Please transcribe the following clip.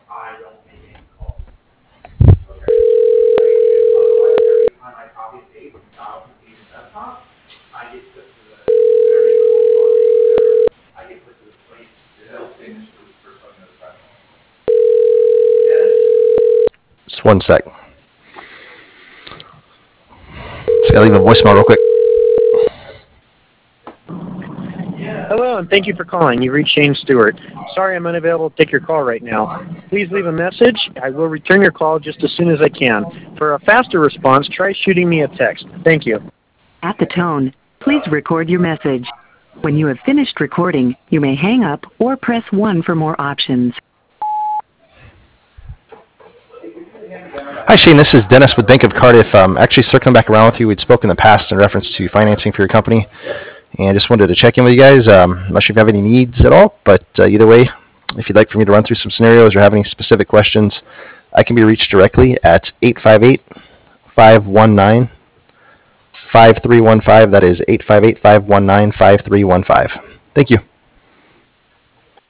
I don't make any calls. Okay? Otherwise, every time I copy and paste from file to the desktop, I get put to the very cold log, I get put to the place. They'll finish for something that's press on. Just one sec. Just gotta leave a voicemail real quick. Hello, and thank you for calling. You reached Shane Stewart. Sorry I'm unavailable to take your call right now. Please leave a message. I will return your call just as soon as I can. For a faster response, try shooting me a text. Thank you. At the tone, please record your message. When you have finished recording, you may hang up or press 1 for more options. Hi, Shane. This is Dennis with Bank of Cardiff. Actually circling back around with you. We'd spoken in the past in reference to financing for your company, and I just wanted to check in with you guys. I'm not sure if you have any needs at all, but either way, if you'd like for me to run through some scenarios or have any specific questions, I can be reached directly at 858-519-5315. That is 858-519-5315. Thank you.